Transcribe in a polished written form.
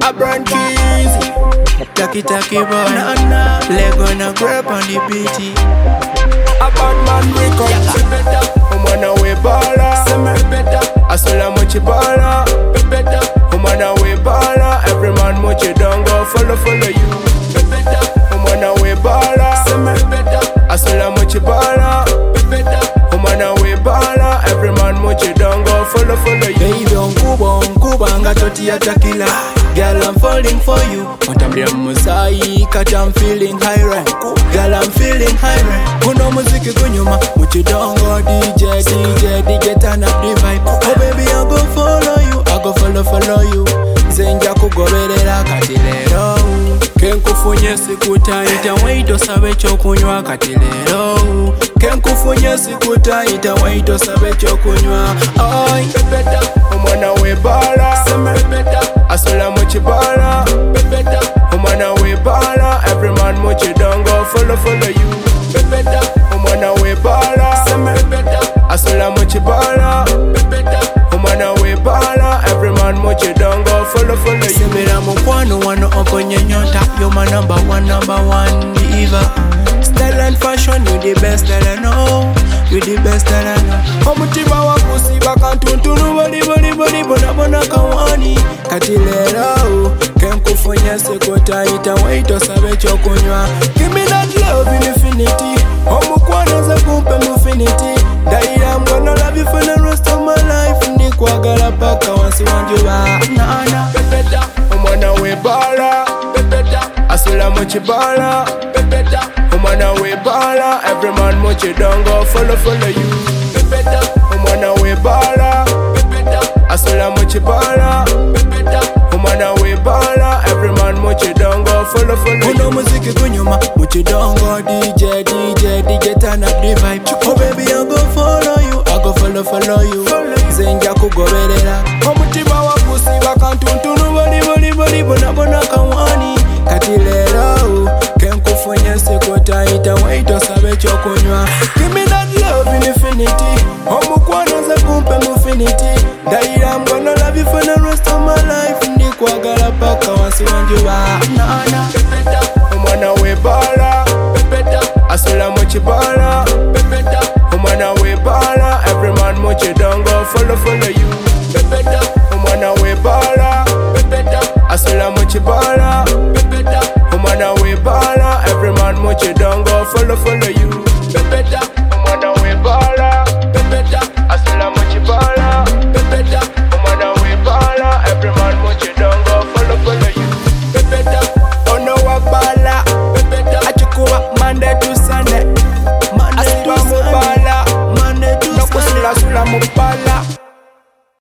A brand cheesy. Taki taki boy, Lego na grab on the beat. A bad man record. I'm on a way baller. I saw how much you baller. I'm on a way baller. Every man much you don't go follow you. I'm on a way baller. I saw how much you baller. I'm on a way baller. Every man much you don't go follow you. Baby on Kuba toti ya takila. Girl, I'm falling for you. Matambia musai, kat I'm feeling high rank. Girl, I'm feeling high rank. Kuno muziki kunyuma, muchidongo DJ turn up the vibe. Oh baby, I go follow you, I go follow you. Zenja kugoberera kati lero. Kenkufunye sikutaita waito sabe chokunywa kati lero. Kenkufunye sikutaita waito sabe chokunywa. Oi, I'm on a way baller. I saw how much you baller. I'm on a way baller. Every man much you don't go follow you. I'm on a way baller. I saw how much you baller. I'm on a way baller. Every man much you don't go follow you. Semera mukwano wano oponye nyota. You're my number one diva. Style and fashion, you the best that I know. You the best that I know. Omutima wakusi bakantuntunu boli bona kawani. Kati lero, kenkufunye sikutaita waito sabe chokunywa. Give me that love in infinity. Omukwano ze kumpe mufinity. Daira I'm gonna love you for the rest of my life. Ndikwagala paka wansi wanjuba. Nana I'm on a way baller. I saw how much you baller. I'm on a way baller. Every man much you don't go follow you. I'm on a way baller. I saw how much you baller. I'm on a way baller. Every man much you don't go follow you. Kuno muziki kunyuma, muchidongo DJ turn up the vibe. Oh baby, I go follow you, I go follow you. Zenja kugoberera. Omutima wakusi bakantuntunu boli bona kawani. Kati lero, kenkufunye sikutaita waito sabe chokunywa. Give me that love in infinity. Omukwano ze kumpe mufinity. Daira I'm gonna love you for the rest of my life. Ndikwagala paka wansi wanjuba.